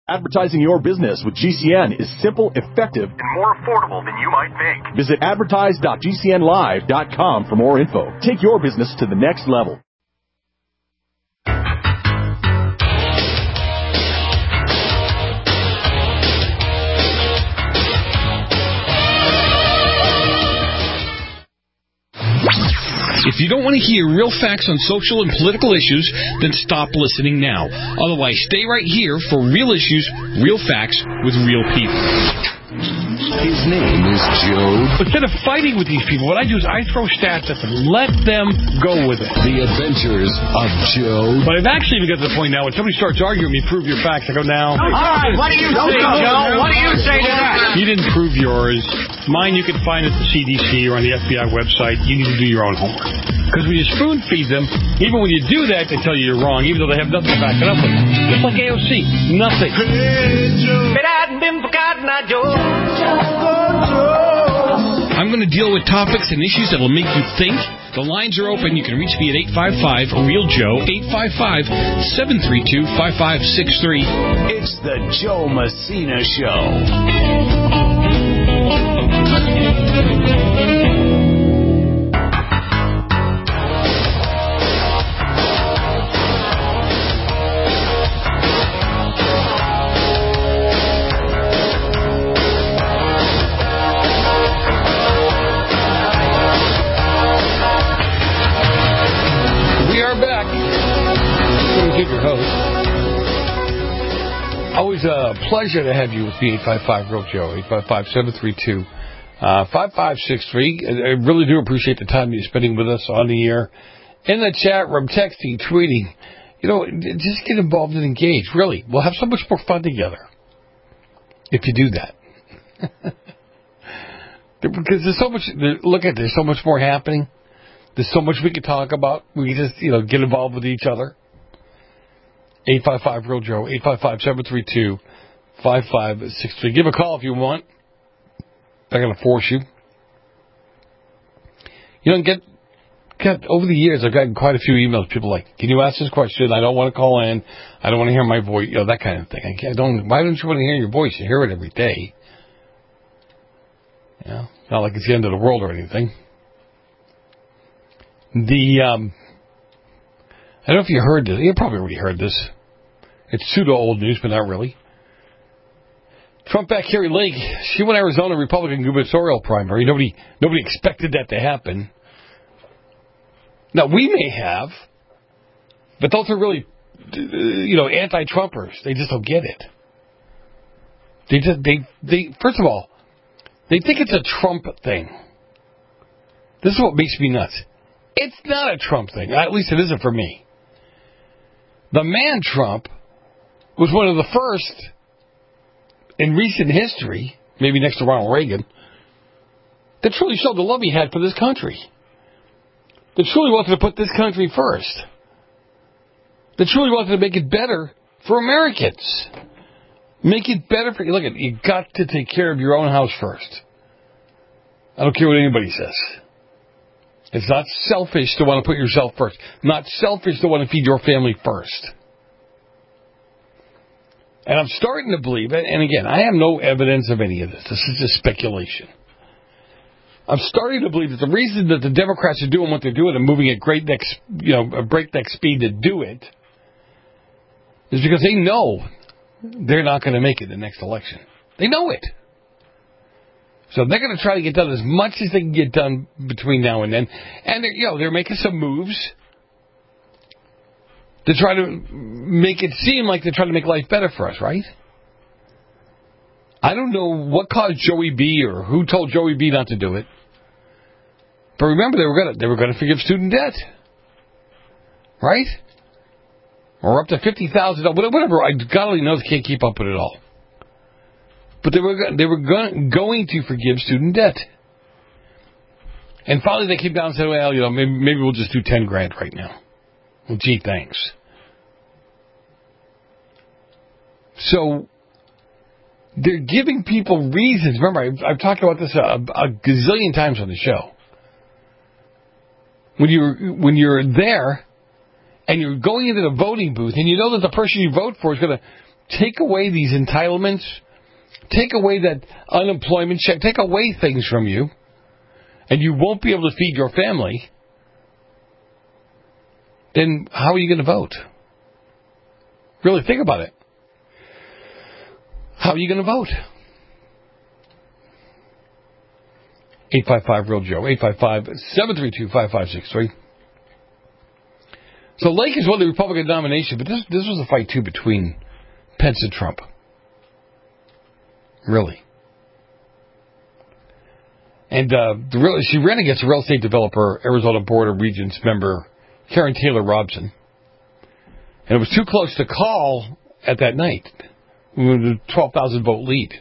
Advertising your business with GCN is simple, effective, and more affordable than you might think. Visit advertise.gcnlive.com for more info. Take your business to the next level. If you don't want to hear real facts on social and political issues, then stop listening now. Otherwise, stay right here for real issues, real facts, with real people. His name is Joe. Instead of fighting with these people, what I do is I throw stats at them. Let them go with it. The Adventures of Joe. But I've actually even got to the point now when somebody starts arguing with me, prove your facts, I go, now. All right, what do you say, Joe? What do you say to that? You didn't prove yours. Mine you can find at the CDC or on the FBI website. You need to do your own homework. Because when you spoon feed them, even when you do that, they tell you you're wrong, even though they have nothing to back it up with. Just like AOC. Nothing. But I hadn't been forgotten, Joe. I'm going to deal with topics and issues that will make you think. The lines are open. You can reach me at 855-REAL-JOE, 855-732-5563. It's the Joe Messina Show. Your host. Always a pleasure to have you with me, 855-REAL-JOE, 855-732-5563. I really do appreciate the time you're spending with us on the air, in the chat room, texting, tweeting. You know, just get involved and engage. Really, we'll have so much more fun together if you do that. Because there's so much. There's so much more happening. There's so much we could talk about. We can just, get involved with each other. 855-REAL-JOE, 855-732-5563. Give a call if you want. I'm going to force you. Get over the years, I've gotten quite a few emails. People like, can you ask this question? I don't want to call in. I don't want to hear my voice. That kind of thing. Why don't you want to hear your voice? You hear it every day. It's not like it's the end of the world or anything. I don't know if you heard this. You probably already heard this. It's pseudo-old news, but not really. Trump-backed Kari Lake, she won Arizona Republican gubernatorial primary. Nobody expected that to happen. Now, we may have, but those are really, anti-Trumpers. They just don't get it. They first of all, they think it's a Trump thing. This is what makes me nuts. It's not a Trump thing. At least it isn't for me. The man Trump was one of the first in recent history, maybe next to Ronald Reagan, that truly showed the love he had for this country. That truly wanted to put this country first. That truly wanted to make it better for Americans. Make it better for you. Look, you got to take care of your own house first. I don't care what anybody says. It's not selfish to want to put yourself first. Not selfish to want to feed your family first. And I'm starting to believe it. And again, I have no evidence of any of this. This is just speculation. I'm starting to believe that the reason that the Democrats are doing what they're doing and moving at breakneck speed to do it is because they know they're not going to make it the next election. They know it. So they're going to try to get done as much as they can get done between now and then. And they're making some moves to try to make it seem like they're trying to make life better for us, right? I don't know what caused Joey B or who told Joey B not to do it. But remember, they were going to forgive student debt. Right? Or up to $50,000, whatever. God only knows, can't keep up with it all. But they were going to forgive student debt. And finally they came down and said, well, maybe we'll just do $10,000 right now. Well, gee, thanks. So they're giving people reasons. Remember, I've talked about this a gazillion times on the show. When you're there and you're going into the voting booth and you know that the person you vote for is going to take away these entitlements, take away that unemployment check, take away things from you, and you won't be able to feed your family, then how are you going to vote? Really think about it. How are you going to vote? 855-REAL-JOE, 855-732-5563. So Lake has won the Republican nomination, but this was a fight, too, between Pence and Trump. Really. And she ran against real estate developer, Arizona Board of Regents member Karen Taylor Robson. And it was too close to call at that night. With a 12,000 vote lead.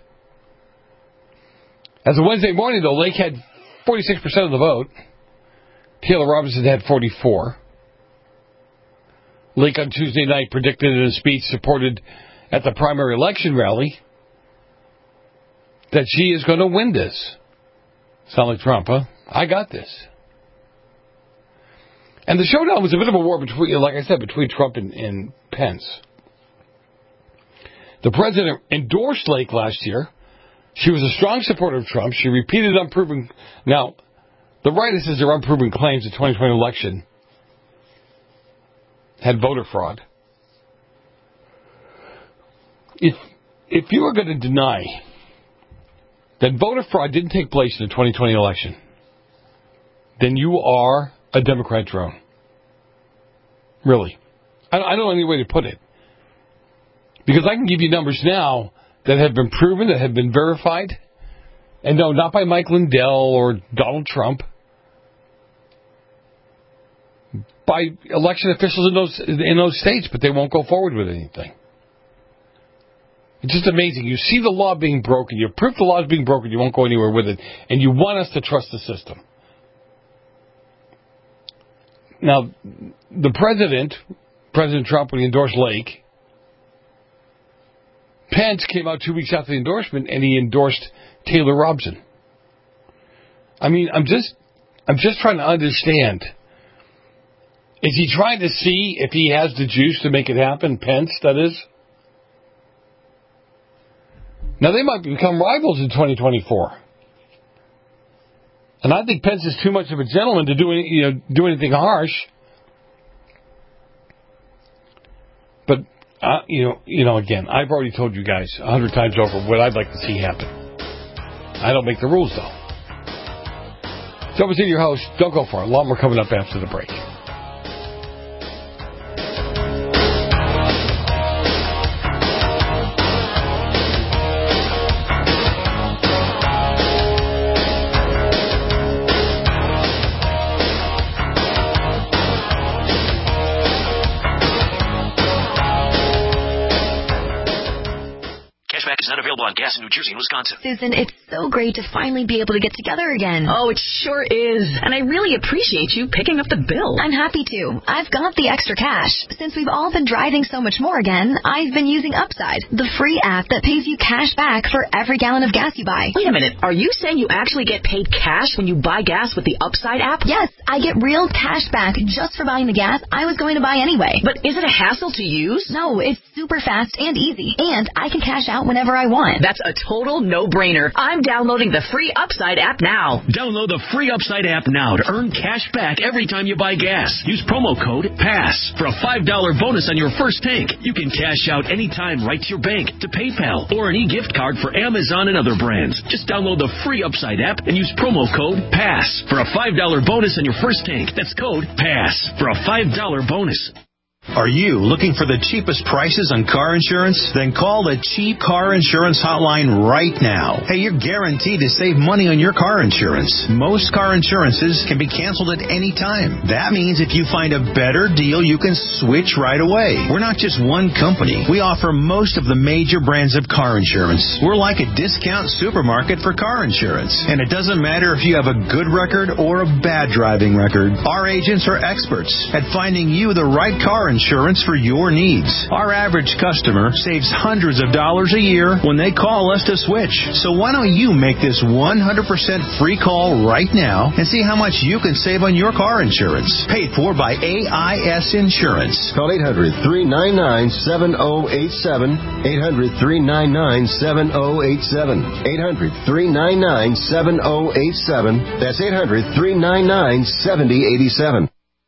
As of Wednesday morning, though, Lake had 46% of the vote. Taylor Robinson had 44%. Lake on Tuesday night predicted in a speech supported at the primary election rally that she is going to win this. Sound like Trump, huh? I got this. And the showdown was a bit of a war between, like I said, between Trump and Pence. The president endorsed Lake last year. She was a strong supporter of Trump. She repeated unproven... Now, the right says their unproven claims the 2020 election had voter fraud. If you are going to deny that voter fraud didn't take place in the 2020 election, then you are a Democrat drone. Really. I don't know any way to put it. Because I can give you numbers now that have been proven, that have been verified. And no, not by Mike Lindell or Donald Trump. By election officials in those states, but they won't go forward with anything. It's just amazing. You see the law being broken. You prove the law is being broken. You won't go anywhere with it. And you want us to trust the system. Now, the President Trump, when he endorsed Lake, Pence came out 2 weeks after the endorsement, and he endorsed Taylor Robson. I mean, I'm just trying to understand. Is he trying to see if he has the juice to make it happen? Pence, that is. Now, they might become rivals in 2024. And I think Pence is too much of a gentleman to do anything harsh. But, again, I've already told you guys 100 times over what I'd like to see happen. I don't make the rules, though. So, I'm your host. Don't go far. A lot more coming up after the break. Available on gas in New Jersey and Wisconsin. Susan, it's so great to finally be able to get together again. Oh, it sure is. And I really appreciate you picking up the bill. I'm happy to. I've got the extra cash. Since we've all been driving so much more again, I've been using Upside, the free app that pays you cash back for every gallon of gas you buy. Wait a minute. Are you saying you actually get paid cash when you buy gas with the Upside app? Yes, I get real cash back just for buying the gas I was going to buy anyway. But is it a hassle to use? No, it's super fast and easy. And I can cash out whenever I want. That's a total no-brainer. I'm downloading the free Upside app now. Download the free Upside app now to earn cash back every time you buy gas. Use promo code PASS for a $5 bonus on your first tank. You can cash out anytime right to your bank, to PayPal, or an e-gift card for Amazon and other brands. Just download the free Upside app and use promo code PASS for a $5 bonus on your first tank. That's code PASS for a $5 bonus. Are you looking for the cheapest prices on car insurance? Then call the Cheap Car Insurance Hotline right now. Hey, you're guaranteed to save money on your car insurance. Most car insurances can be canceled at any time. That means if you find a better deal, you can switch right away. We're not just one company. We offer most of the major brands of car insurance. We're like a discount supermarket for car insurance. And it doesn't matter if you have a good record or a bad driving record. Our agents are experts at finding you the right car insurance for your needs. Our average customer saves hundreds of dollars a year when they call us to switch. So why don't you make this 100% free call right now and see how much you can save on your car insurance. Paid for by AIS Insurance. Call 800-399-7087. 800-399-7087. 800-399-7087. That's 800-399-7087.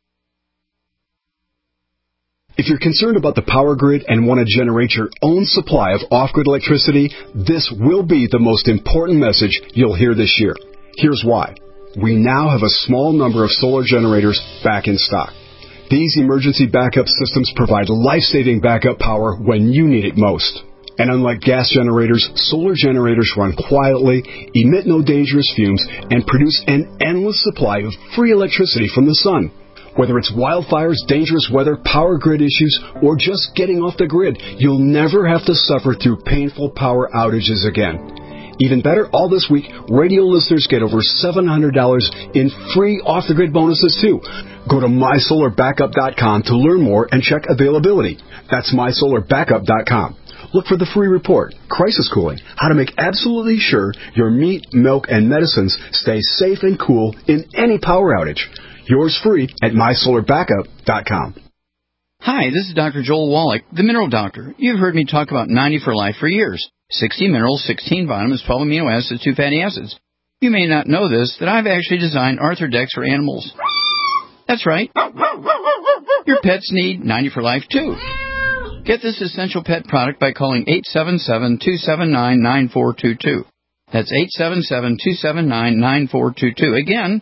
If you're concerned about the power grid and want to generate your own supply of off-grid electricity, this will be the most important message you'll hear this year. Here's why. We now have a small number of solar generators back in stock. These emergency backup systems provide life-saving backup power when you need it most. And unlike gas generators, solar generators run quietly, emit no dangerous fumes, and produce an endless supply of free electricity from the sun. Whether it's wildfires, dangerous weather, power grid issues, or just getting off the grid, you'll never have to suffer through painful power outages again. Even better, all this week, radio listeners get over $700 in free off-the-grid bonuses, too. Go to mysolarbackup.com to learn more and check availability. That's mysolarbackup.com. Look for the free report, Crisis Cooling, how to make absolutely sure your meat, milk, and medicines stay safe and cool in any power outage. Yours free at mysolarbackup.com. Hi, this is Dr. Joel Wallach, the Mineral Doctor. You've heard me talk about 90 for Life for years. 60 minerals, 16 vitamins, 12 amino acids, 2 fatty acids. You may not know this, that I've actually designed Arthrodex for animals. That's right. Your pets need 90 for Life, too. Get this essential pet product by calling 877-279-9422. That's 877-279-9422. Again,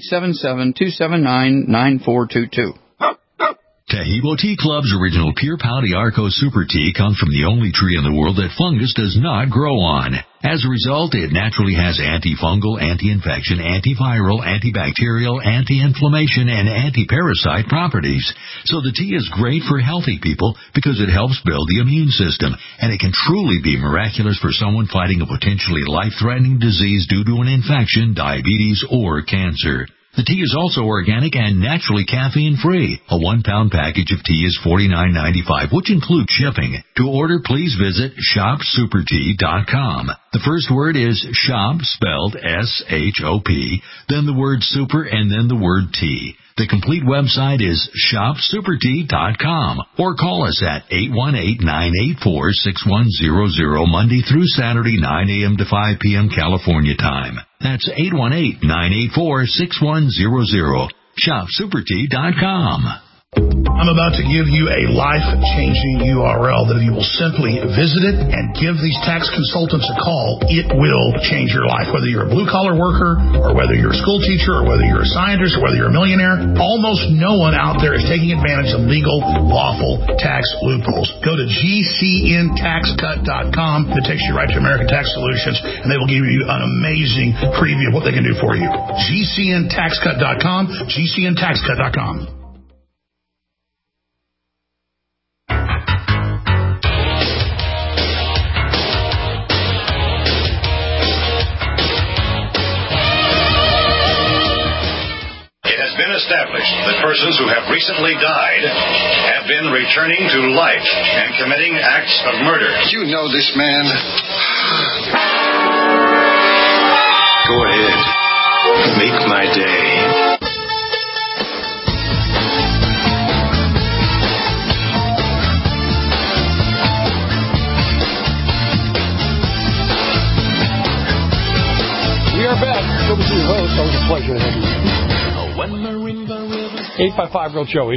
877-279-9422. Taheebo Tea Club's original Pure Pau d'Arco Super Tea comes from the only tree in the world that fungus does not grow on. As a result, it naturally has antifungal, anti-infection, antiviral, antibacterial, anti-inflammation, and anti-parasite properties. So the tea is great for healthy people because it helps build the immune system, and it can truly be miraculous for someone fighting a potentially life-threatening disease due to an infection, diabetes, or cancer. The tea is also organic and naturally caffeine-free. A 1-pound package of tea is $49.95, which includes shipping. To order, please visit shopsupertea.com. The first word is shop, spelled S-H-O-P, then the word super, and then the word tea. The complete website is shopsupertea.com, or call us at 818-984-6100 Monday through Saturday, 9 a.m. to 5 p.m. California time. That's 818-984-6100. shopsupertea.com. I'm about to give you a life-changing URL that if you will simply visit it and give these tax consultants a call, it will change your life. Whether you're a blue-collar worker, or whether you're a school teacher, or whether you're a scientist, or whether you're a millionaire, almost no one out there is taking advantage of legal, lawful tax loopholes. Go to GCNTaxCut.com. It takes you right to American Tax Solutions, and they will give you an amazing preview of what they can do for you. GCNTaxCut.com, GCNTaxCut.com. Established that persons who have recently died have been returning to life and committing acts of murder. You know this man. Go ahead. Make my day. We are back. So with your host, always a pleasure to have you. 855-REAL-JOE,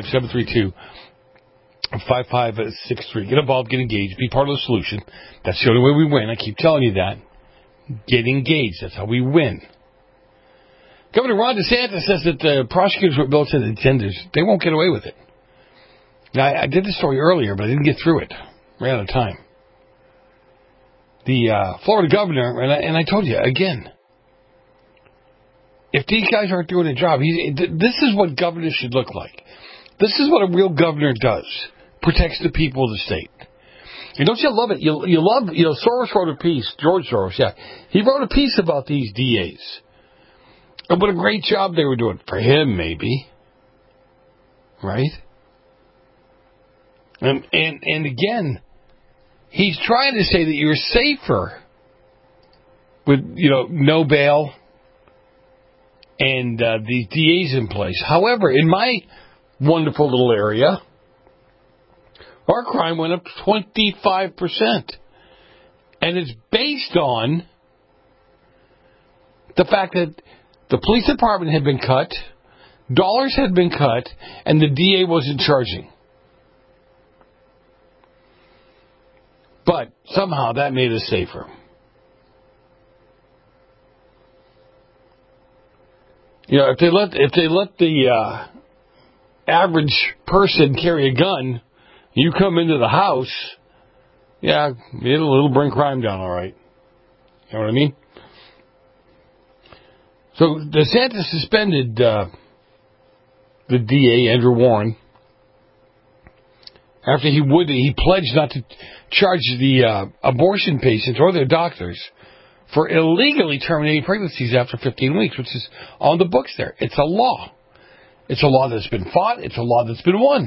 855-732-5563. Get involved, get engaged, be part of the solution. That's the only way we win. I keep telling you that. Get engaged. That's how we win. Governor Ron DeSantis says that the prosecutors were militant intenders. They won't get away with it. Now, I did the story earlier, but I didn't get through it. Ran out of time. The Florida governor, and I told you, again, if these guys aren't doing a job, this is what governors should look like. This is what a real governor does. Protects the people of the state. And don't you love it? You love, Soros wrote a piece, George Soros, yeah. He wrote a piece about these DAs. And what a great job they were doing. For him, maybe. Right? And again, he's trying to say that you're safer with, no bail and the DAs in place. However, in my wonderful little area, our crime went up 25%. And it's based on the fact that the police department had been cut, dollars had been cut, and the DA wasn't charging. But somehow that made us safer. If they let the average person carry a gun, you come into the house, it'll bring crime down, all right. You know what I mean? So DeSantis suspended the DA, Andrew Warren, after he pledged not to charge the abortion patients or their doctors for illegally terminating pregnancies after 15 weeks, which is on the books there. It's a law. It's a law that's been fought. It's a law that's been won.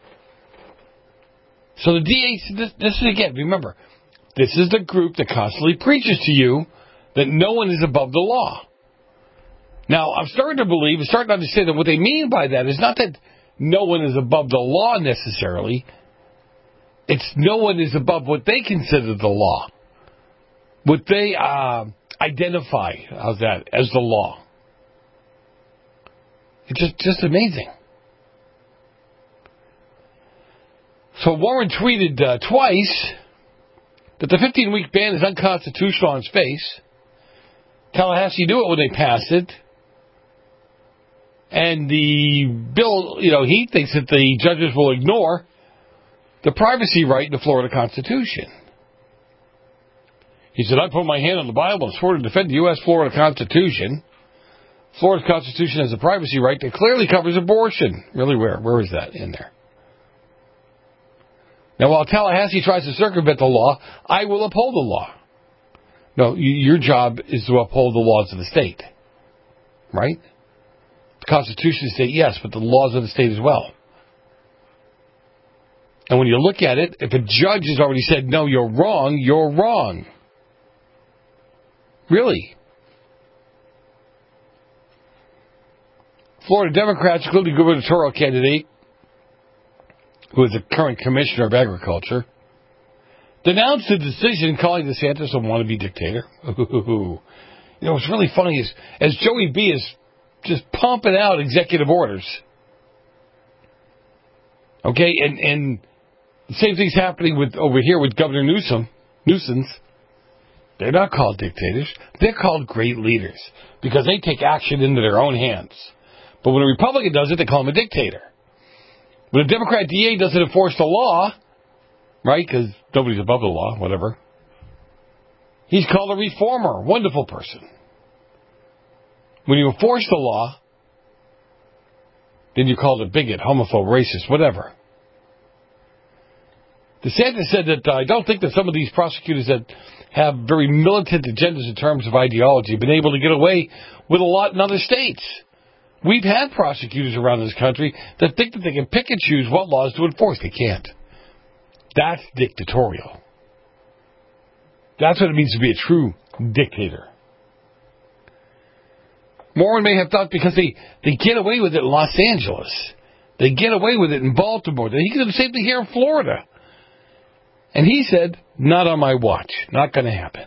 So the DA, this is again, remember, this is the group that constantly preaches to you that no one is above the law. Now, I'm starting to understand that what they mean by that is not that no one is above the law necessarily. It's no one is above what they consider the law. What they identify, as the law. It's just amazing. So Warren tweeted twice that the 15-week ban is unconstitutional on its face. Tallahassee knew it when they passed it. And the bill, he thinks that the judges will ignore the privacy right in the Florida Constitution. He said, I put my hand on the Bible and swore to defend the U.S.-Florida Constitution. Florida's Constitution has a privacy right that clearly covers abortion. Really, where? Where is that in there? Now, while Tallahassee tries to circumvent the law, I will uphold the law. No, your job is to uphold the laws of the state. Right? The Constitution of the state, yes, but the laws of the state as well. And when you look at it, if a judge has already said, no, you're wrong, you're wrong. Really? Florida Democrats, including gubernatorial candidate, who is the current commissioner of agriculture, denounced the decision calling DeSantis a wannabe dictator. What's really funny is, as Joey B. is just pumping out executive orders, okay, and the same thing's happening over here with Governor Newsom. They're not called dictators. They're called great leaders because they take action into their own hands. But when a Republican does it, they call him a dictator. When a Democrat DA doesn't enforce the law, right, because nobody's above the law, whatever, he's called a reformer, wonderful person. When you enforce the law, then you're called a bigot, homophobe, racist, whatever. DeSantis said that I don't think that some of these prosecutors that have very militant agendas in terms of ideology have been able to get away with a lot in other states. We've had prosecutors around this country that think that they can pick and choose what laws to enforce. They can't. That's dictatorial. That's what it means to be a true dictator. Warren may have thought because they get away with it in Los Angeles, they get away with it in Baltimore, that he can do the same thing here in Florida. And he said, not on my watch. Not going to happen.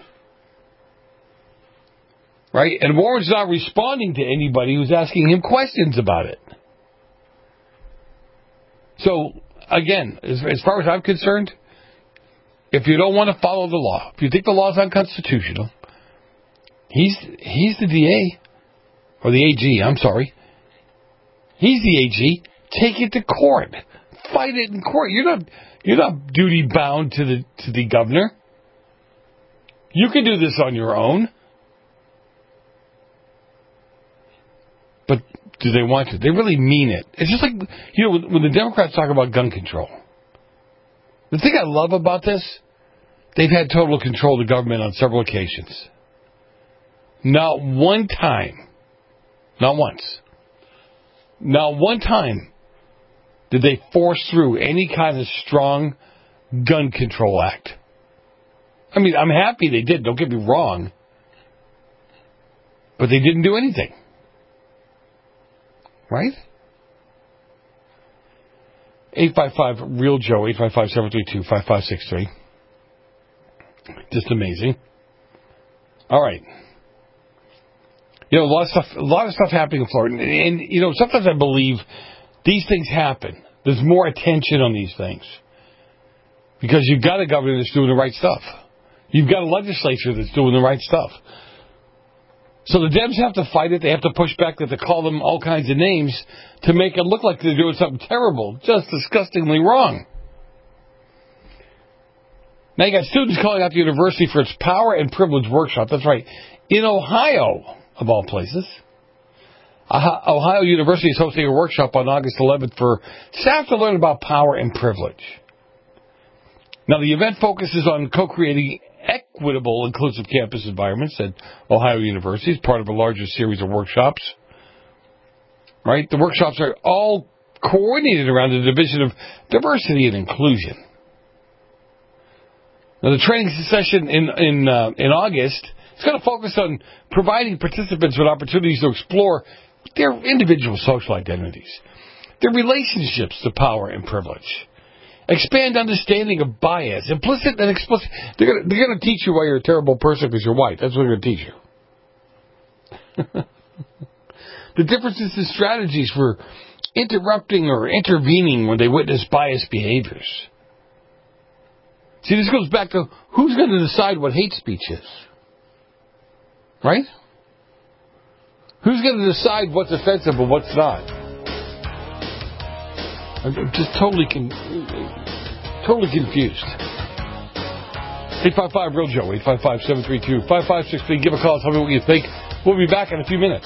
Right? And Warren's not responding to anybody who's asking him questions about it. So, again, as far as I'm concerned, if you don't want to follow the law, if you think the law is unconstitutional, he's the DA, or the AG, I'm sorry. He's the AG. Take it to court. Fight it in court. You're not duty bound to the governor. You can do this on your own. But do they want to? They really mean it. It's just like, when the Democrats talk about gun control. The thing I love about this, they've had total control of the government on several occasions. Not one time, not once, not one time did they force through any kind of strong gun control act. I mean, I'm happy they did, don't get me wrong. But they didn't do anything. Right? 855-REAL-JOE, 855-732-5563. Just amazing. All right. You know, a lot of stuff happening in Florida. And you know, sometimes I believe these things happen. There's more attention on these things. Because you've got a governor that's doing the right stuff. You've got a legislature that's doing the right stuff. So the Dems have to fight it. They have to push back. They have to call them all kinds of names to make it look like they're doing something terrible, just disgustingly wrong. Now you got students calling out the university for its power and privilege workshop. That's right. In Ohio, of all places, Ohio University is hosting a workshop on August 11th for staff to learn about power and privilege. Now, the event focuses on co-creating equitable, inclusive campus environments at Ohio University as part of a larger series of workshops. Right? The workshops are all coordinated around the Division of Diversity and Inclusion. Now, the training session in August is going to focus on providing participants with opportunities to explore their individual social identities, their relationships to power and privilege. Expand understanding of bias, implicit and explicit. They're going to teach you why you're a terrible person because you're white. That's what they're going to teach you. The differences in strategies for interrupting or intervening when they witness biased behaviors. See, this goes back to who's going to decide what hate speech is. Right? Who's going to decide what's offensive and what's not? I'm just totally confused. 855-REAL-JOE, 855-732-5563. Give a call. Tell me what you think. We'll be back in a few minutes.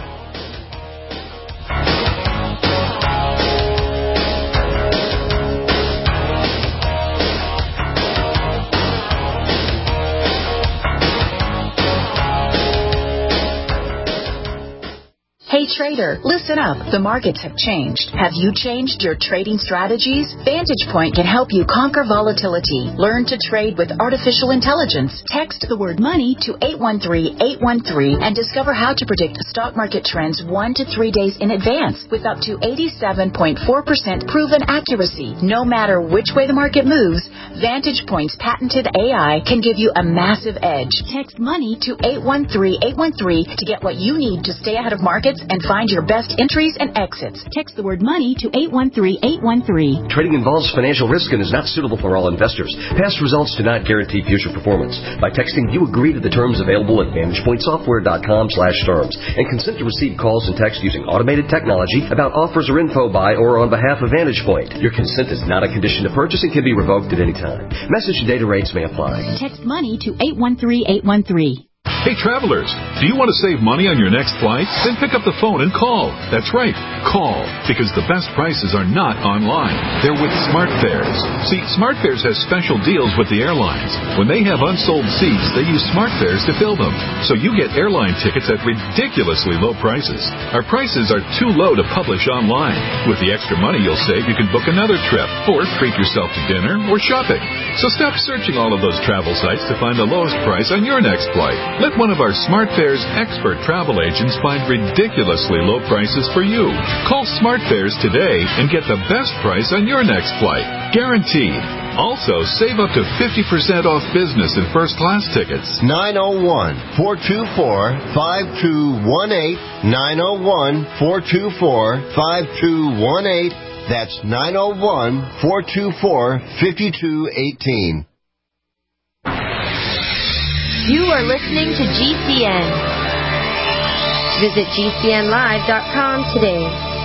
Hey trader, listen up. The markets have changed. Have you changed your trading strategies? Vantage Point can help you conquer volatility. Learn to trade with artificial intelligence. Text the word money to 813-813 and discover how to predict stock market trends 1 to 3 days in advance with up to 87.4% proven accuracy. No matter which way the market moves, Vantage Point's patented AI can give you a massive edge. Text money to 813-813 to get what you need to stay ahead of markets and find your best entries and exits. Text the word money to 813-813. Trading involves financial risk and is not suitable for all investors. Past results do not guarantee future performance. By texting, you agree to the terms available at VantagePointSoftware.com/terms and consent to receive calls and text using automated technology about offers or info by or on behalf of Vantage Point. Your consent is not a condition to purchase and can be revoked at any time. Message and data rates may apply. Text money to 813-813. Hey, travelers, do you want to save money on your next flight? Then pick up the phone and call. That's right, call, because the best prices are not online. They're with SmartFares. See, SmartFares has special deals with the airlines. When they have unsold seats, they use SmartFares to fill them. So you get airline tickets at ridiculously low prices. Our prices are too low to publish online. With the extra money you'll save, you can book another trip or treat yourself to dinner or shopping. So stop searching all of those travel sites to find the lowest price on your next flight. Let one of our SmartFares expert travel agents find ridiculously low prices for you. Call SmartFares today and get the best price on your next flight. Guaranteed. Also, save up to 50% off business and first class tickets. 901-424-5218. 901-424-5218. That's 901-424-5218. You are listening to GCN. Visit GCNlive.com today.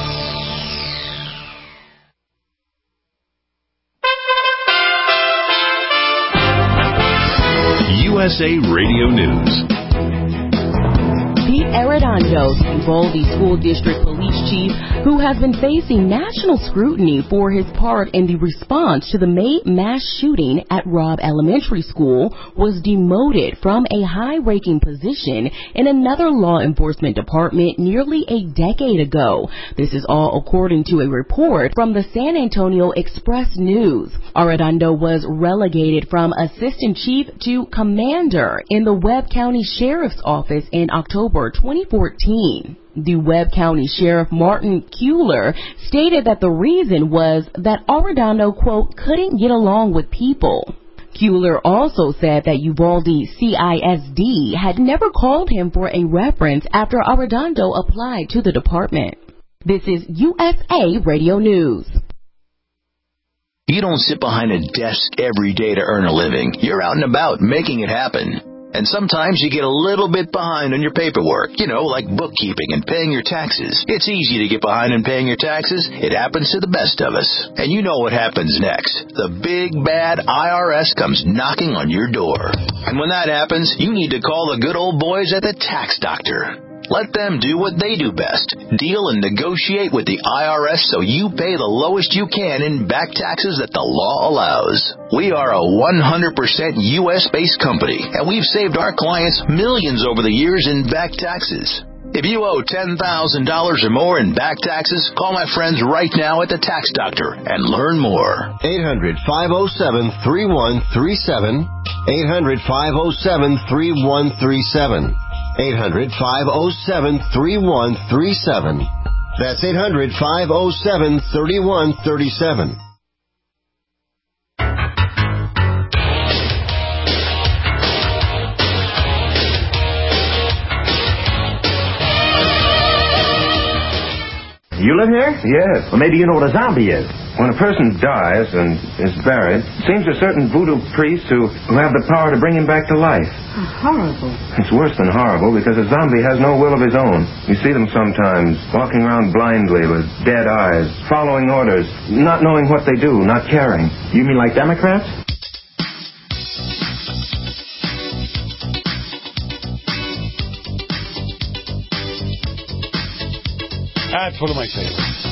USA Radio News. Pete Arredondo, Uvalde School District Police Beach chief, who has been facing national scrutiny for his part in the response to the May mass shooting at Robb Elementary School, was demoted from a high-ranking position in another law enforcement department nearly a decade ago. This is all according to a report from the San Antonio Express News. Arredondo was relegated from assistant chief to commander in the Webb County Sheriff's Office in October 2014. The Webb County Sheriff Martin Kuehler stated that the reason was that Arredondo, quote, couldn't get along with people. Kuehler also said that Uvalde CISD had never called him for a reference after Arredondo applied to the department. This is USA Radio News. You don't sit behind a desk every day to earn a living. You're out and about making it happen. And sometimes you get a little bit behind on your paperwork, like bookkeeping and paying your taxes. It's easy to get behind in paying your taxes. It happens to the best of us. And you know what happens next. The big, bad IRS comes knocking on your door. And when that happens, you need to call the good old boys at the Tax Doctor. Let them do what they do best. Deal and negotiate with the IRS so you pay the lowest you can in back taxes that the law allows. We are a 100% U.S.-based company, and we've saved our clients millions over the years in back taxes. If you owe $10,000 or more in back taxes, call my friends right now at the Tax Doctor and learn more. 800-507-3137. 800-507-3137. 800-507-3137. That's 800-507-3137. You live here? Yes. Well, maybe you know what a zombie is. When a person dies and is buried, it seems a certain voodoo priests who have the power to bring him back to life. Horrible. It's worse than horrible because a zombie has no will of his own. You see them sometimes walking around blindly with dead eyes, following orders, not knowing what they do, not caring. You mean like Democrats? That's one of my favorites.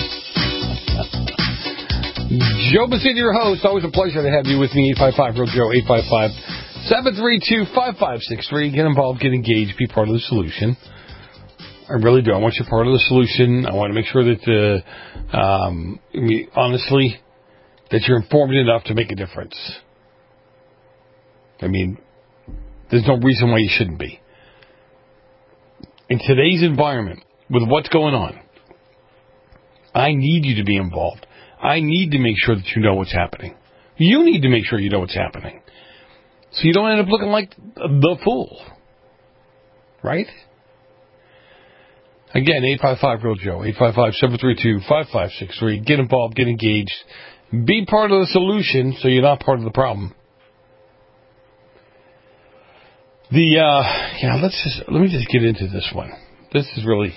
Joe Bassini, your host. Always a pleasure to have you with me. 855-REAL-JOE, 855-732-5563. Get involved, get engaged, be part of the solution. I really do. I want you part of the solution. I want to make sure that, honestly, that you're informed enough to make a difference. I mean, there's no reason why you shouldn't be. In today's environment, with what's going on, I need you to be involved. I need to make sure that you know what's happening. You need to make sure you know what's happening. So you don't end up looking like the fool. Right? Again, 855-REAL-JOE, 855-732-5563. Get involved, get engaged. Be part of the solution so you're not part of the problem. Let me just get into this one. This is really...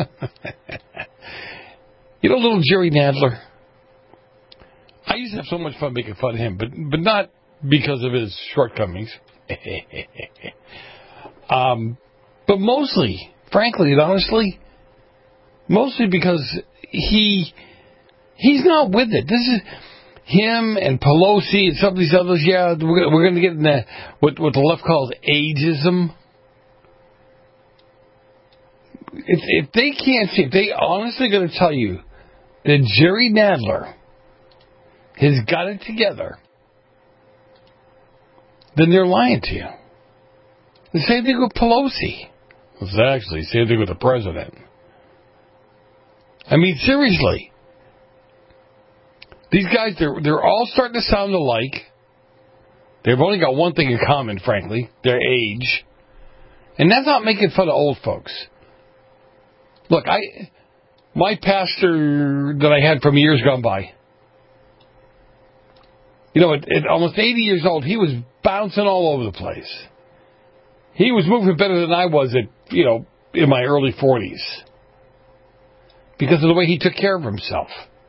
little Jerry Nadler. I used to have so much fun making fun of him, but not because of his shortcomings. But mostly, frankly and honestly, mostly because he's not with it. This is him and Pelosi and some of these others. Yeah, we're going to get in that what the left calls ageism. If they can't see, if they honestly going to tell you that Jerry Nadler has got it together, then they're lying to you. The same thing with Pelosi. It's actually the same thing with the president. I mean, seriously. These guys, they're all starting to sound alike. They've only got one thing in common, frankly, their age. And that's not making fun of old folks. Look, my pastor that I had from years gone by, at almost 80 years old, he was bouncing all over the place. He was moving better than I was in my early 40s because of the way he took care of himself.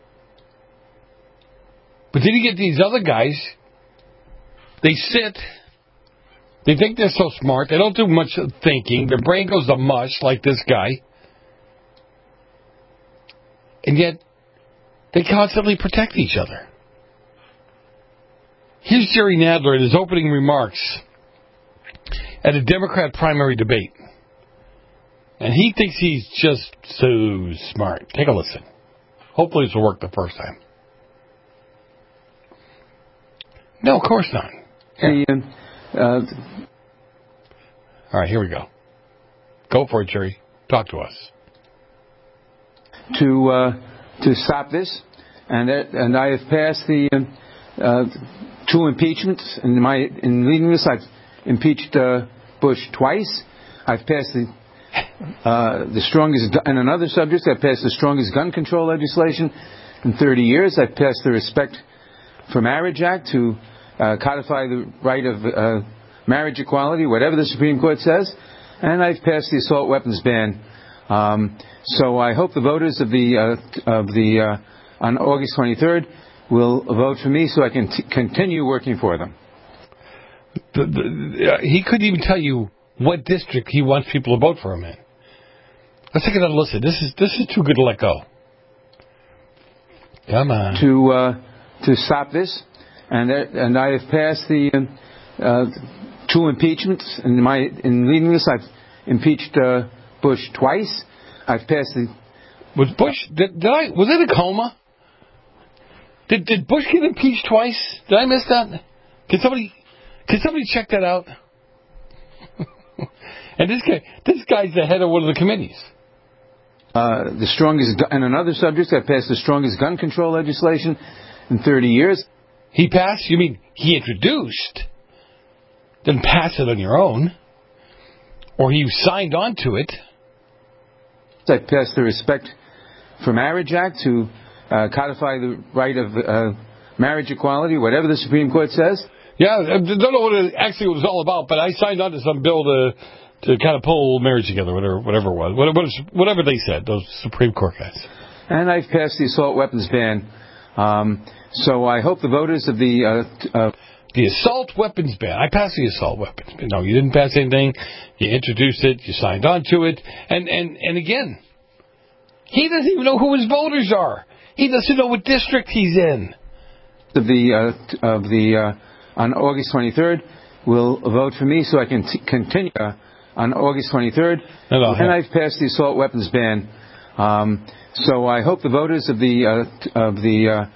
But then you get these other guys, they sit, they think they're so smart, they don't do much thinking, their brain goes to mush like this guy. And yet, they constantly protect each other. Here's Jerry Nadler in his opening remarks at a Democrat primary debate. And he thinks he's just so smart. Take a listen. Hopefully this will work the first time. No, of course not. All right, here we go. Go for it, Jerry. Talk to us. To stop this, and I have passed the 2 impeachments. In leading this, I've impeached Bush twice. I've passed the strongest, and on other subjects, I've passed the strongest gun control legislation in 30 years. I've passed the Respect for Marriage Act to codify the right of marriage equality, whatever the Supreme Court says, and I've passed the assault weapons ban. So I hope the voters on August 23rd will vote for me so I can continue working for them. He couldn't even tell you what district he wants people to vote for him in. Let's take another listen. This is too good to let go. Come on. To stop this, and I have passed the 2 impeachments. In leading this, I've impeached Bush twice. I've passed the. Was Bush? Was it a coma? Did Bush get impeached twice? Did I miss that? Can somebody check that out? And this guy's the head of one of the committees. The strongest, and on other subjects, I passed the strongest gun control legislation in 30 years. He passed? You mean he introduced? Didn't pass it on your own? Or you signed on to it? I passed the Respect for Marriage Act to codify the right of marriage equality, whatever the Supreme Court says. Yeah, I don't know what it actually was all about, but I signed on to some bill to kind of pull marriage together, whatever it was. Whatever they said, those Supreme Court guys. And I've passed the assault weapons ban. So I hope the voters of the assault weapons ban. I passed the assault weapons ban. No, you didn't pass anything. You introduced it. You signed on to it. And again, he doesn't even know who his voters are. He doesn't know what district he's in. On August 23rd, will vote for me so I can continue on August 23rd. And I've passed the assault weapons ban. So I hope the voters of the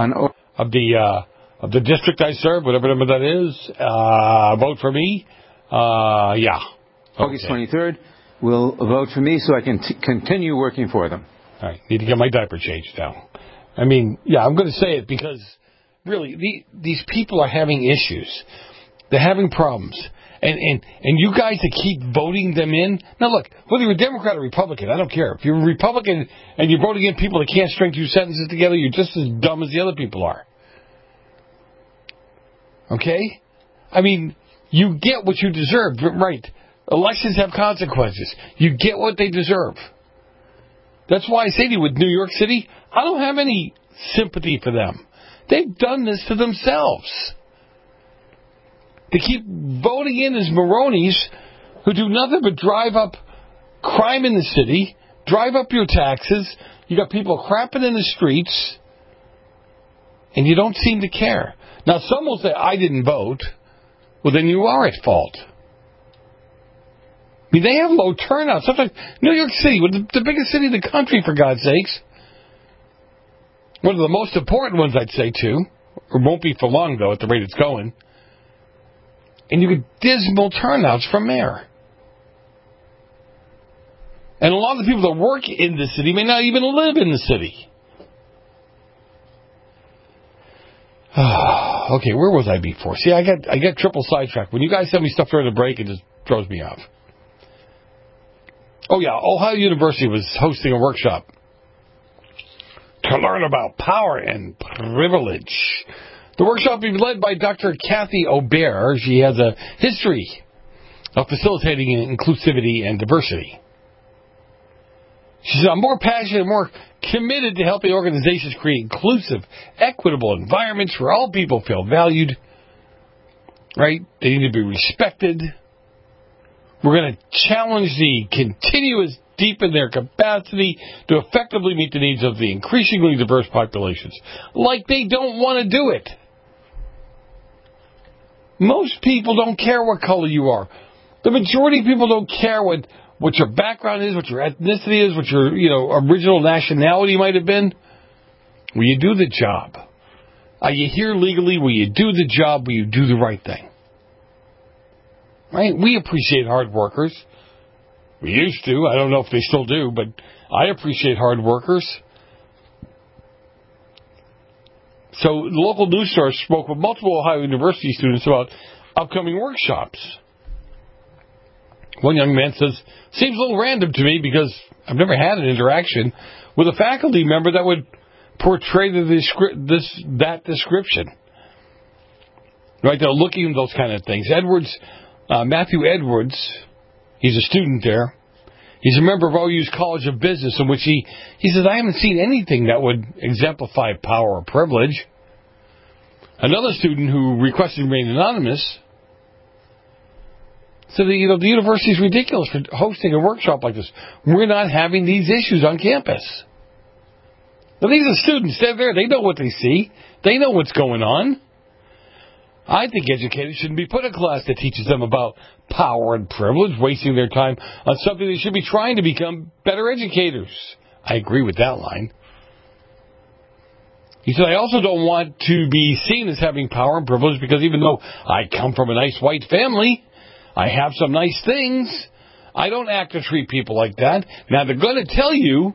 district I serve, whatever number that is, vote for me. Yeah. Okay. August 23rd will vote for me so I can continue working for them. All right. Need to get my diaper changed now. I mean, yeah, I'm going to say it because really these people are having issues. They're having problems. And you guys that keep voting them in. Now look, whether you're a Democrat or Republican, I don't care. If you're a Republican and you're voting in people that can't string 2 sentences together, you're just as dumb as the other people are. Okay? I mean, you get what you deserve, right? Elections have consequences. You get what they deserve. That's why I say to you with New York City, I don't have any sympathy for them. They've done this to themselves. They keep voting in as Maronis who do nothing but drive up crime in the city, drive up your taxes. You got people crapping in the streets, and you don't seem to care. Now, some will say, I didn't vote. Well, then you are at fault. I mean, they have low turnout. Sometimes New York City, the biggest city in the country, for God's sakes. One of the most important ones, I'd say, too. Or won't be for long, though, at the rate it's going. And you get dismal turnouts from mayor. And a lot of the people that work in the city may not even live in the city. Okay, where was I before? See, I get triple sidetracked. When you guys send me stuff during the break, it just throws me off. Oh, yeah, Ohio University was hosting a workshop to learn about power and privilege. The workshop will be led by Dr. Kathy Aubert. She has a history of facilitating inclusivity and diversity. She said, I'm more passionate, more committed to helping organizations create inclusive, equitable environments where all people feel valued, right? They need to be respected, We're going to challenge the continuous deepen their capacity to effectively meet the needs of the increasingly diverse populations. Like they don't want to do it. Most people don't care what color you are. The majority of people don't care what your background is, what your ethnicity is, what your original nationality might have been. Will you do the job? Are you here legally? Will you do the job? Will you do the right thing? Right? We appreciate hard workers. We used to. I don't know if they still do, but I appreciate hard workers. So the local news source spoke with multiple Ohio University students about upcoming workshops. One young man says, seems a little random to me because I've never had an interaction with a faculty member that would portray that description. Right, they're looking at those kind of things. Matthew Edwards, he's a student there. He's a member of OU's College of Business, in which he says, I haven't seen anything that would exemplify power or privilege. Another student who requested to remain anonymous said that, the university is ridiculous for hosting a workshop like this. We're not having these issues on campus. Now, these are students. They're there. They know what they see. They know what's going on. I think educators shouldn't be put in a class that teaches them about power and privilege, wasting their time on something they should be trying to become better educators. I agree with that line. He said, I also don't want to be seen as having power and privilege because even though I come from a nice white family, I have some nice things, I don't act or treat people like that. Now, they're going to tell you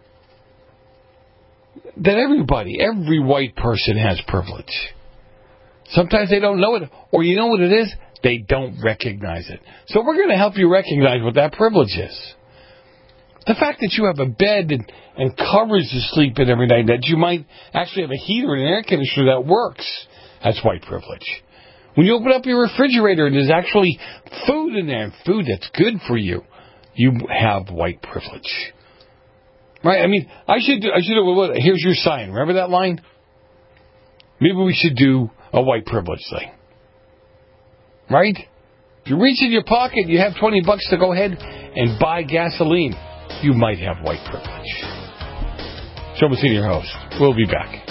that every white person has privilege. Sometimes they don't know it, or you know what it is? They don't recognize it. So we're going to help you recognize what that privilege is. The fact that you have a bed and covers to sleep in every night, that you might actually have a heater and an air conditioner that works, that's white privilege. When you open up your refrigerator and there's actually food in there, food that's good for you, you have white privilege. Right? I mean, here's your sign. Remember that line? Maybe we should do a white privilege thing. Right? If you reach in your pocket, you have $20 to go ahead and buy gasoline. You might have white privilege. Joe Messina, your host. We'll be back.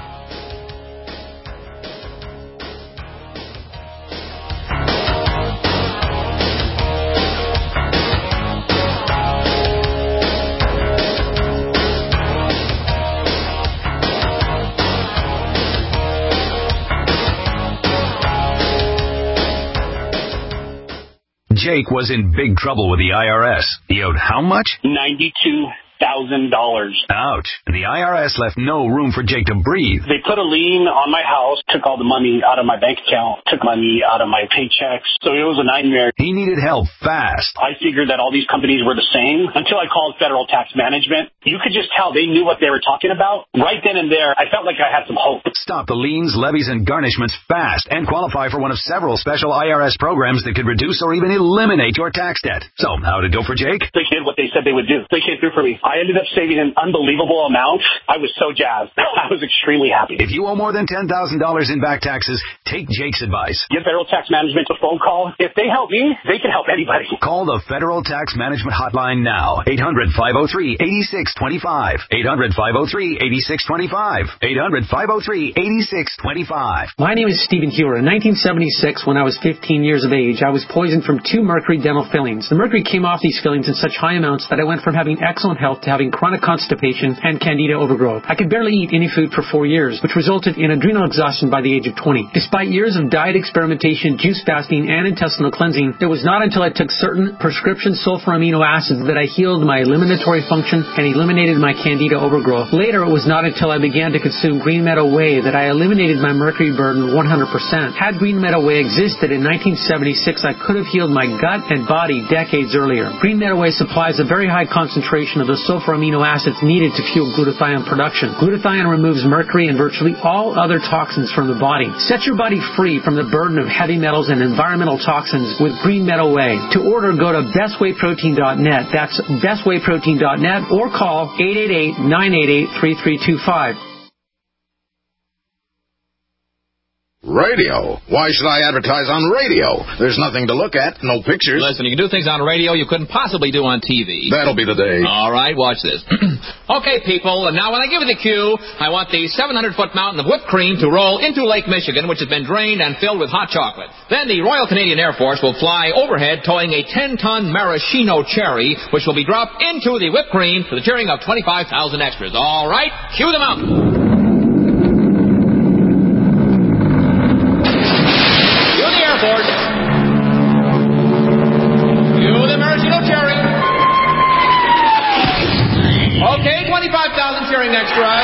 Jake was in big trouble with the IRS. He owed how much? $92,000. Ouch. The IRS left no room for Jake to breathe. They put a lien on my house, took all the money out of my bank account, took money out of my paychecks. So it was a nightmare. He needed help fast. I figured that all these companies were the same until I called Federal Tax Management. You could just tell they knew what they were talking about. Right then and there, I felt like I had some hope. Stop the liens, levies, and garnishments fast and qualify for one of several special IRS programs that could reduce or even eliminate your tax debt. So, how did it go for Jake? They did what they said they would do. They came through for me. I ended up saving an unbelievable amount. I was so jazzed. I was extremely happy. If you owe more than $10,000 in back taxes, take Jake's advice. Give Federal Tax Management a phone call. If they help me, they can help anybody. Call the Federal Tax Management Hotline now. 800-503-8625. 800-503-8625. 800-503-8625. My name is Stephen Hewer. In 1976, when I was 15 years of age, I was poisoned from 2 mercury dental fillings. The mercury came off these fillings in such high amounts that I went from having excellent health to having chronic constipation and candida overgrowth. I could barely eat any food for 4 years, which resulted in adrenal exhaustion by the age of 20. Despite years of diet experimentation, juice fasting, and intestinal cleansing, it was not until I took certain prescription sulfur amino acids that I healed my eliminatory function and eliminated my candida overgrowth. Later, it was not until I began to consume Green Meadow Whey that I eliminated my mercury burden 100%. Had Green Meadow Whey existed in 1976, I could have healed my gut and body decades earlier. Green Meadow Whey supplies a very high concentration of the sulfur amino acids needed to fuel glutathione production. Glutathione removes mercury and virtually all other toxins from the body. Set your body free from the burden of heavy metals and environmental toxins with Green Meadow Whey. To order, go to bestwayprotein.net. That's bestwayprotein.net or call 888-988-3325. Radio? Why should I advertise on radio? There's nothing to look at, no pictures. Listen, you can do things on radio you couldn't possibly do on TV. That'll be the day. All right, watch this. Okay, people, and now when I give you the cue, I want the 700-foot mountain of whipped cream to roll into Lake Michigan, which has been drained and filled with hot chocolate. Then the Royal Canadian Air Force will fly overhead towing a 10-ton maraschino cherry, which will be dropped into the whipped cream to the cheering of 25,000 extras. All right, cue the mountain. Okay, 25,000 cheering extras.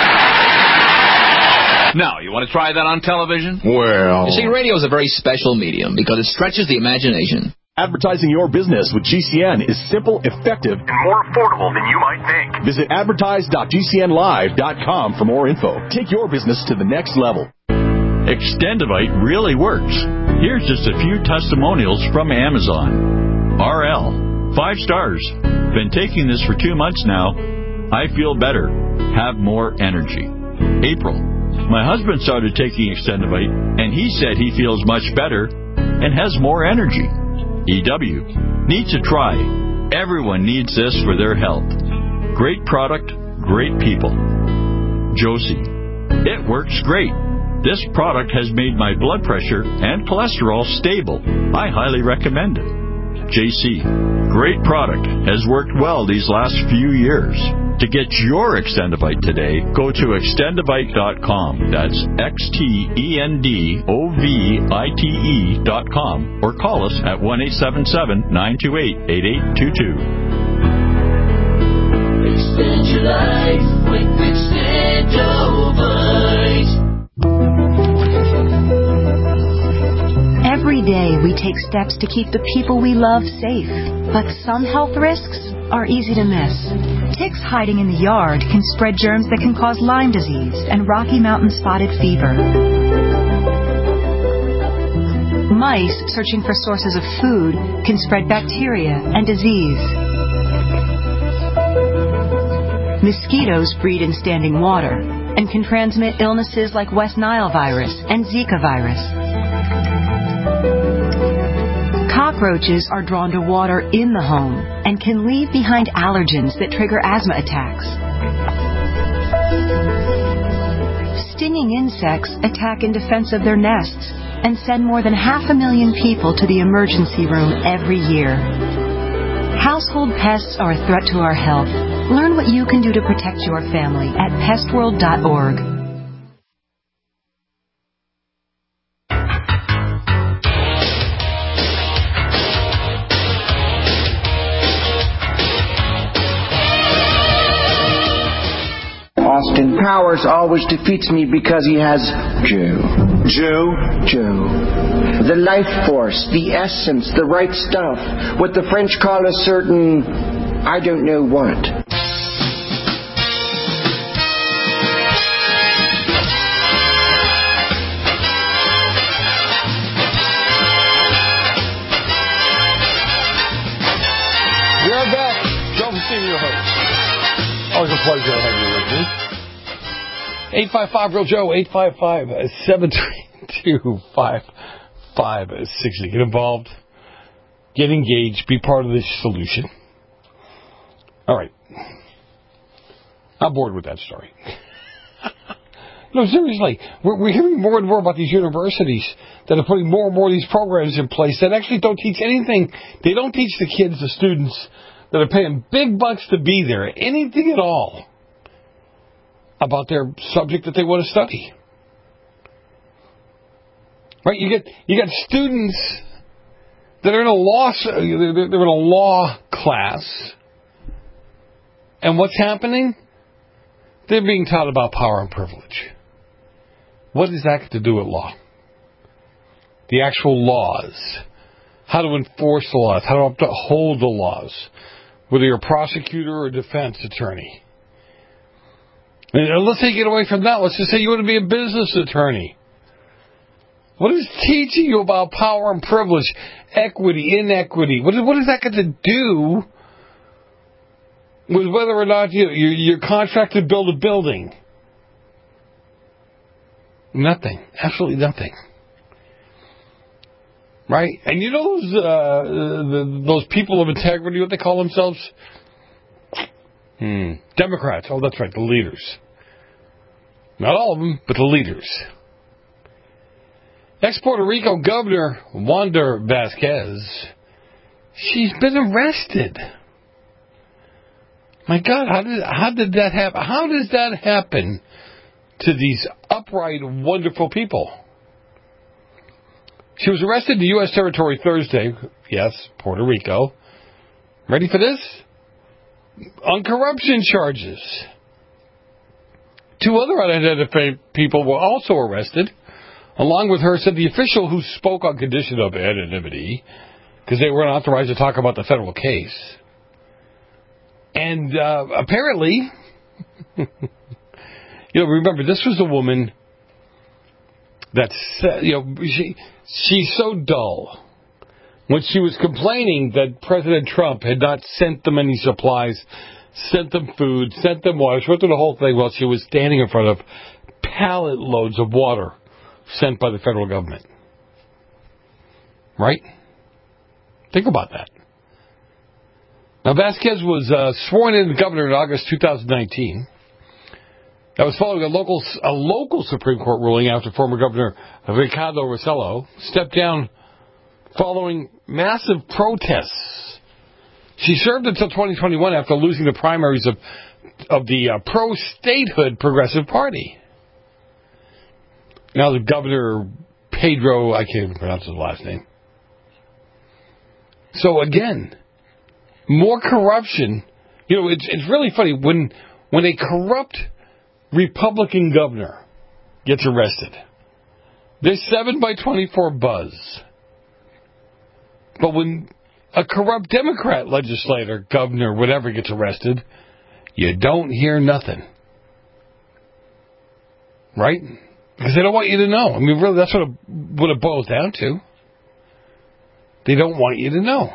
Now, you want to try that on television? Well... You see, radio is a very special medium because it stretches the imagination. Advertising your business with GCN is simple, effective, and more affordable than you might think. Visit advertise.gcnlive.com for more info. Take your business to the next level. Extendivite really works. Here's just a few testimonials from Amazon. RL, 5 stars. Been taking this for 2 months now. I feel better. Have more energy. April, my husband started taking Extendivite, and he said he feels much better and has more energy. EW, need to try. Everyone needs this for their health. Great product, great people. Josie, it works great. This product has made my blood pressure and cholesterol stable. I highly recommend it. JC, great product, has worked well these last few years. To get your Extendivite today, go to extendivite.com. That's XTENDOVITE.com or call us at 1-877-928-8822. Extend your life with Extendovite. Every day we take steps to keep the people we love safe, but some health risks are easy to miss. Ticks hiding in the yard can spread germs that can cause Lyme disease and Rocky Mountain spotted fever. Mice searching for sources of food can spread bacteria and disease. Mosquitoes breed in standing water and can transmit illnesses like West Nile virus and Zika virus. Cockroaches are drawn to water in the home and can leave behind allergens that trigger asthma attacks. Stinging insects attack in defense of their nests and send more than 500,000 people to the emergency room every year. Household pests are a threat to our health. Learn what you can do to protect your family at pestworld.org. Austin Powers always defeats me because he has Joe. The life force, the essence, the right stuff. What the French call a certain, I don't know what. We're back. Joe Messina, your host. Always a pleasure to have you with me. 855 Real Joe, 855-732-5560. Get involved, get engaged, be part of this solution. All right. I'm bored with that story. No, seriously. We're hearing more and more about these universities that are putting more and more of these programs in place that actually don't teach anything. They don't teach the kids, the students that are paying big bucks to be there, anything at all about their subject that they want to study. Right? You get students that are in a they're in a law class, and what's happening? They're being taught about power and privilege. What does that have to do with law? The actual laws. How to enforce the laws. How to uphold the laws. Whether you're a prosecutor or a defense attorney. And let's take it away from that. Let's just say you want to be a business attorney. What is teaching you about power and privilege, equity, inequity? What does that got to do with whether or not you're contracted to build a building? Nothing. Absolutely nothing. Right? And you know those people of integrity, what they call themselves? Democrats. Oh, that's right, the leaders. Not all of them, but the leaders. Ex-Puerto Rico Governor Wanda Vasquez, she's been arrested. My God, how did that happen? How does that happen to these upright, wonderful people? She was arrested in the U.S. territory Thursday. Yes, Puerto Rico. Ready for this? On corruption charges. 2 other unidentified people were also arrested. Along with her, said the official who spoke on condition of anonymity, because they weren't authorized to talk about the federal case. And apparently, remember, this was a woman that said, she's so dull. When she was complaining that President Trump had not sent them any supplies, sent them food, sent them water, she went through the whole thing while she was standing in front of pallet loads of water sent by the federal government. Right? Think about that. Now, Vasquez was sworn in governor in August 2019. That was following a local Supreme Court ruling after former Governor Ricardo Rossello stepped down following massive protests. She served until 2021 after losing the primaries of the pro-statehood Progressive Party. Now the Governor Pedro, I can't even pronounce his last name. So again, more corruption. It's really funny when a corrupt Republican governor gets arrested. There's 7 by 24 buzz. But when a corrupt Democrat legislator, governor, whatever gets arrested, you don't hear nothing. Right? Because they don't want you to know. I mean, really, that's what it boils down to. They don't want you to know.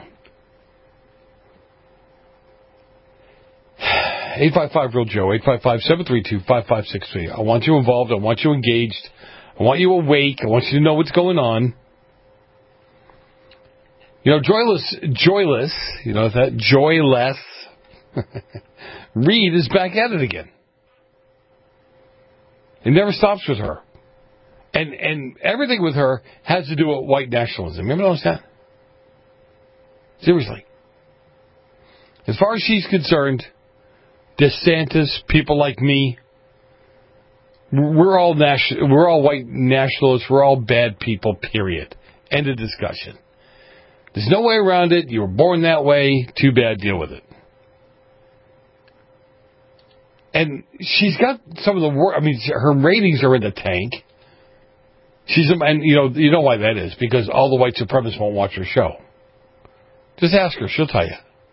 855-REAL-JOE, 855-732-5563. I want you involved. I want you engaged. I want you awake. I want you to know what's going on. Joyless, joyless Reed is back at it again. It never stops with her. And everything with her has to do with white nationalism. You ever notice that? Seriously. As far as she's concerned, DeSantis, people like me, we're all white nationalists. We're all bad people, period. End of discussion. There's no way around it. You were born that way. Too bad. Deal with it. And she's got some of the work. I mean, her ratings are in the tank. And you know why that is, because all the white supremacists won't watch her show. Just ask her; she'll tell you.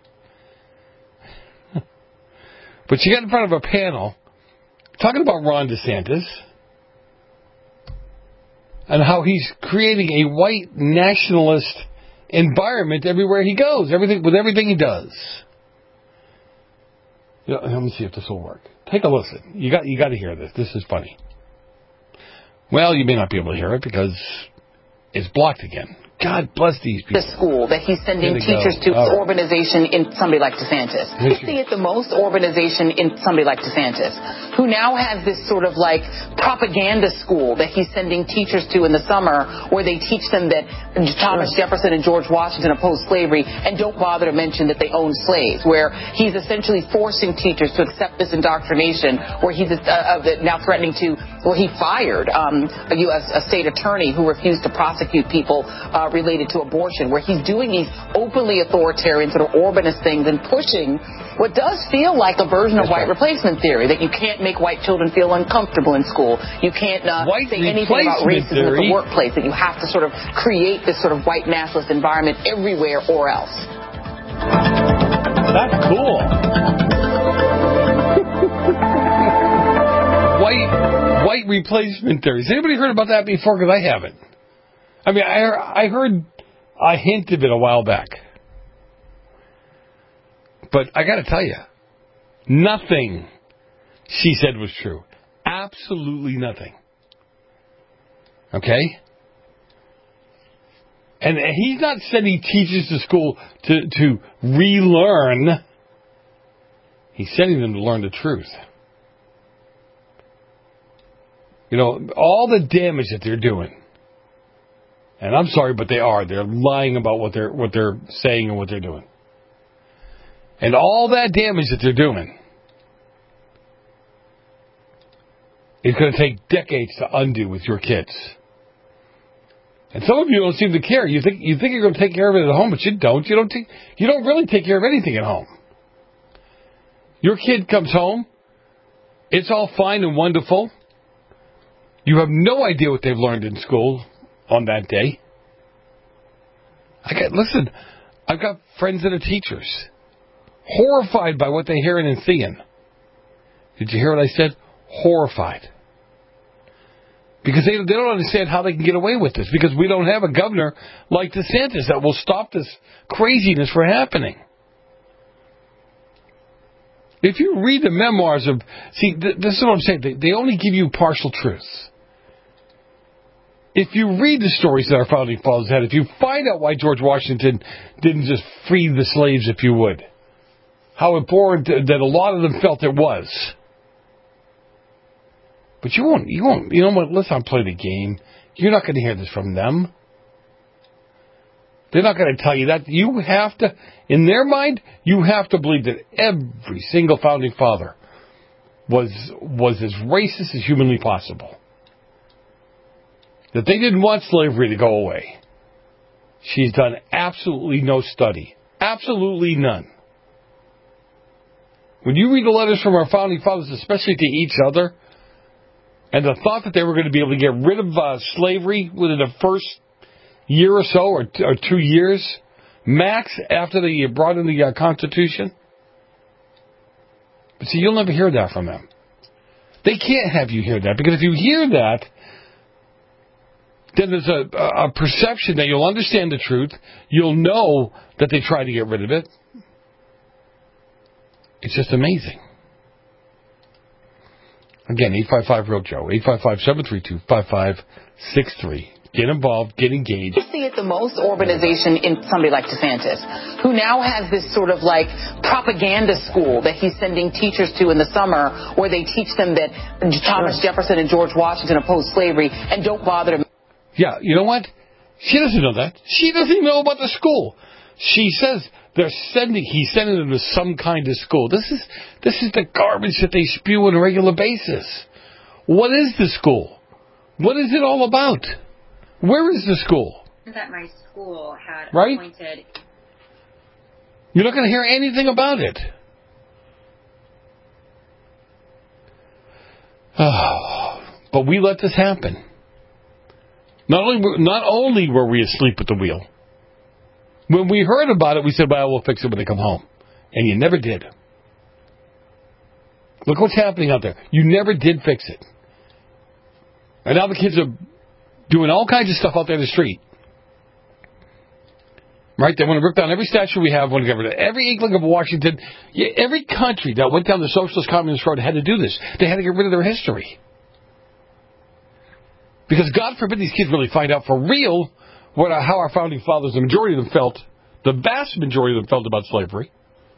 But she got in front of a panel talking about Ron DeSantis and how he's creating a white nationalist environment everywhere he goes, everything he does. Let me see if this will work. Take a listen. You got to hear this. This is funny. Well, you may not be able to hear it because it's blocked again. God bless these people. The school that he's sending teachers to urbanization in somebody like DeSantis. We see it the most urbanization in somebody like DeSantis, who now has this sort of like propaganda school that he's sending teachers to in the summer where they teach them that Thomas Jefferson and George Washington opposed slavery and don't bother to mention that they owned slaves, where he's essentially forcing teachers to accept this indoctrination, where he's now threatening to, he fired a state attorney who refused to prosecute people related to abortion, where he's doing these openly authoritarian sort of Orbanist things and pushing what does feel like a version of white replacement theory, that you can't make white children feel uncomfortable in school. You can't say anything about racism at the workplace, that you have to sort of create this sort of white nationalist environment everywhere or else. That's cool. White replacement theory. Has anybody heard about that before? Because I haven't. I mean, I heard a hint of it a while back. But I got to tell you, nothing she said was true. Absolutely nothing. Okay? And he's not sending teachers to school to relearn. He's sending them to learn the truth. You know, all the damage that they're doing. And I'm sorry, but they are. They're lying about what they're saying and what they're doing. And all that damage that they're doing is going to take decades to undo with your kids. And some of you don't seem to care. You think you're going to take care of it at home, but you don't. You don't really take care of anything at home. Your kid comes home. It's all fine and wonderful. You have no idea what they've learned in school on that day. I've got friends that are teachers, horrified by what they're hearing and seeing. Did you hear what I said? Horrified. Because they don't understand how they can get away with this. Because we don't have a governor like DeSantis that will stop this craziness from happening. If you read the memoirs of... See, this is what I'm saying. They only give you partial truths. If you read the stories that our founding fathers had, if you find out why George Washington didn't just free the slaves, if you would, how important that a lot of them felt it was. But you won't, you know what, let's not play the game. You're not going to hear this from them. They're not going to tell you that. You have to, in their mind, you have to believe that every single founding father was as racist as humanly possible. That they didn't want slavery to go away. She's done absolutely no study. Absolutely none. When you read the letters from our founding fathers, especially to each other, and the thought that they were going to be able to get rid of slavery within the first year or so, or 2 years, max, after they brought in the Constitution. But see, you'll never hear that from them. They can't have you hear that, because if you hear that, then there's a perception that you'll understand the truth. You'll know that they tried to get rid of it. It's just amazing. Again, 855-REAL-JOE, 855-732-5563. Get involved, get engaged. I see it the most urbanization in somebody like DeSantis, who now has this sort of like propaganda school that he's sending teachers to in the summer, where they teach them that Thomas Jefferson and George Washington opposed slavery and don't bother to... Yeah, you know what? She doesn't know that. She doesn't even know about the school. She says he's sending them to some kind of school. This is the garbage that they spew on a regular basis. What is the school? What is it all about? Where is the school? That my school had appointed. You're not going to hear anything about it. Oh, but we let this happen. Not only were we asleep at the wheel. When we heard about it, we said, well, we'll fix it when they come home. And you never did. Look what's happening out there. You never did fix it. And now the kids are doing all kinds of stuff out there in the street. Right? They want to rip down every statue we have, want to get rid of every inkling of Washington. Every country that went down the socialist communist road had to do this. They had to get rid of their history. Because God forbid these kids really find out for real how our founding fathers, the majority of them felt, the vast majority of them felt about slavery.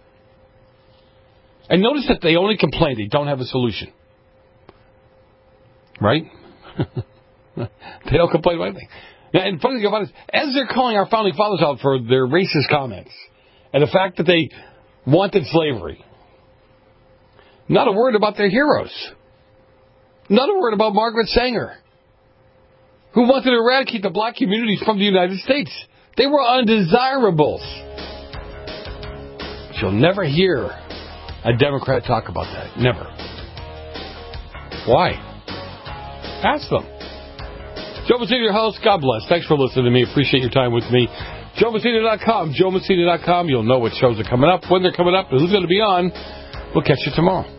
And notice that they only complain. They don't have a solution. Right? They don't complain about anything. And funny thing about it is, as they're calling our founding fathers out for their racist comments, and the fact that they wanted slavery, not a word about their heroes. Not a word about Margaret Sanger, who wanted to eradicate the black communities from the United States. They were undesirables. You'll never hear a Democrat talk about that. Never. Why? Ask them. Joe Messina, your host. God bless. Thanks for listening to me. Appreciate your time with me. JoeMessina.com. JoeMessina.com. You'll know what shows are coming up, when they're coming up, and who's going to be on. We'll catch you tomorrow.